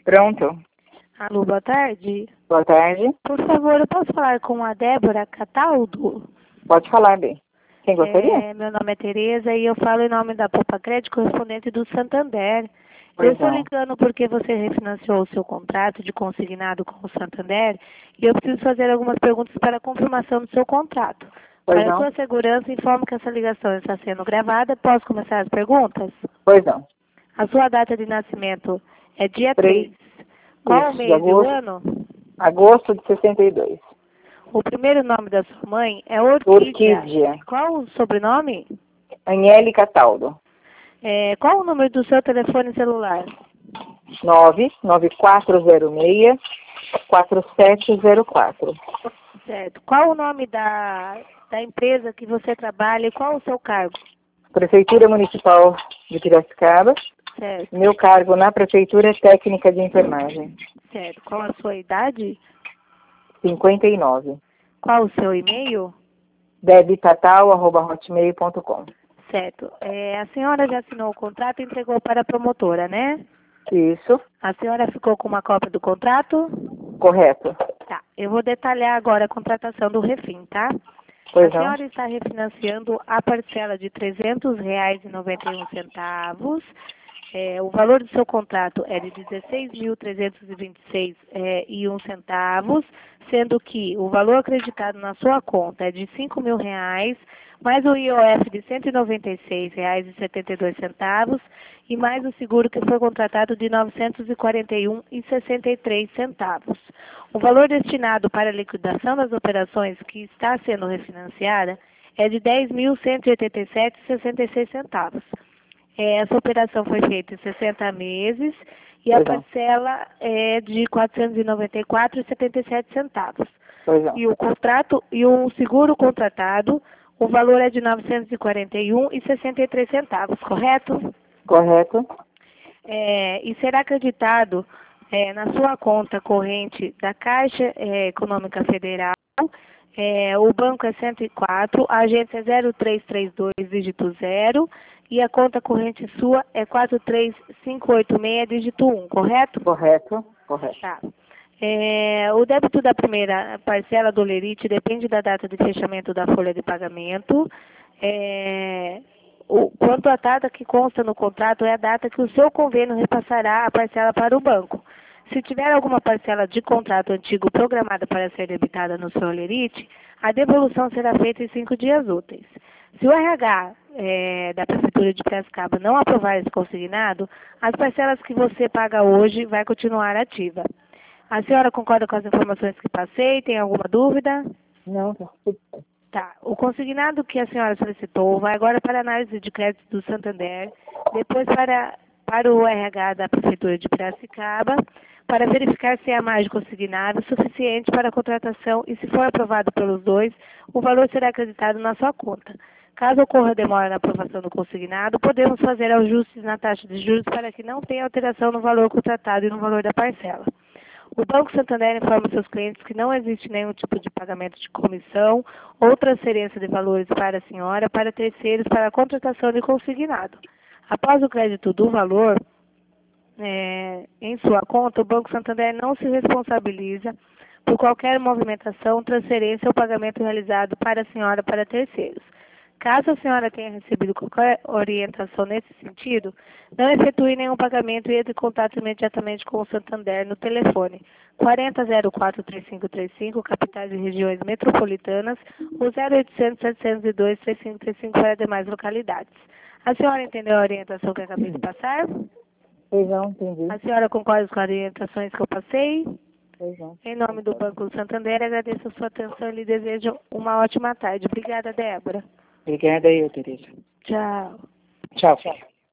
Pronto. Alô, boa tarde. Boa tarde. Por favor, eu posso falar com a Débora Cataldo? Pode falar, bem. Quem gostaria? Meu nome é Tereza e eu falo em nome da Poupa Crédito, correspondente do Santander. Pois Eu estou não. ligando porque você refinanciou o seu contrato de consignado com o Santander e eu preciso fazer algumas perguntas para a confirmação do seu contrato. Pois Para a não. sua segurança, informo que essa ligação está sendo gravada. Posso começar as perguntas? Pois não. A sua data de nascimento é dia 3 3. Qual o isso, de mês e o agosto, ano? agosto de 62. O primeiro nome da sua mãe é Orquídea. Orquídea. Qual o sobrenome? Aniele Cataldo. Qual o número do seu telefone celular? 99406-4704. Certo. Qual o nome da empresa que você trabalha e qual o seu cargo? Prefeitura Municipal de Piracicaba. Certo. Meu cargo na Prefeitura é técnica de enfermagem. Certo. Qual a sua idade? 59. Qual o seu e-mail? debitatal@hotmail.com. Certo. A senhora já assinou o contrato e entregou para a promotora, né? Isso, A senhora ficou com uma cópia do contrato? correto. Tá. Eu vou detalhar agora a contratação do refim, tá? Pois A não. senhora está refinanciando a parcela de R$ 300,91. O valor do seu contrato é de R$ 16.326,01, sendo que o valor acreditado na sua conta é de R$ 5.000, mais o IOF de R$ 196,72 e mais o seguro que foi contratado de R$ 941,63. O valor destinado para a liquidação das operações que está sendo refinanciada é de R$ 10.187,66. Essa operação foi feita em 60 meses e a Pois não. parcela é de R$ 494,77. Pois não. E o contrato e o seguro contratado, o valor é de R$ 941,63, correto? Correto. E será acreditado na sua conta corrente da Caixa Econômica Federal. O banco é 104, a agência é 0332, dígito 0, e a conta corrente sua é 43586, dígito 1, correto? Correto. Correto. Tá. O débito da primeira parcela do Lerite depende da data de fechamento da folha de pagamento. Quanto à data que consta no contrato é a data que o seu convênio repassará a parcela para o banco. Se tiver alguma parcela de contrato antigo programada para ser debitada no seu Lerite, a devolução será feita em 5 dias úteis. Se o RH da Prefeitura de Piracicaba não aprovar esse consignado, as parcelas que você paga hoje vai continuar ativa. A senhora concorda com as informações que passei? Tem alguma dúvida? Não, tá. Tá. O consignado que a senhora solicitou vai agora para a análise de crédito do Santander, depois para o RH da Prefeitura de Piracicaba, para verificar se a margem consignada é suficiente para a contratação e, se for aprovado pelos dois, o valor será acreditado na sua conta. Caso ocorra demora na aprovação do consignado, podemos fazer ajustes na taxa de juros para que não tenha alteração no valor contratado e no valor da parcela. O Banco Santander informa seus clientes que não existe nenhum tipo de pagamento de comissão ou transferência de valores para a senhora para terceiros para a contratação de consignado. Após o crédito do valor em sua conta, o Banco Santander não se responsabiliza por qualquer movimentação, transferência ou pagamento realizado para a senhora para terceiros. Caso a senhora tenha recebido qualquer orientação nesse sentido, não efetue nenhum pagamento e entre em contato imediatamente com o Santander no telefone 4004-3535, capitais e regiões metropolitanas, ou 0800-702-3535 para demais localidades. A senhora entendeu a orientação que eu acabei de passar? Pois não, entendi. A senhora concorda com as orientações que eu passei? Pois não. Em nome do Banco Santander, agradeço a sua atenção e lhe desejo uma ótima tarde. Obrigada, Débora. Obrigada eu, Tereza. Tchau. Tchau, filha.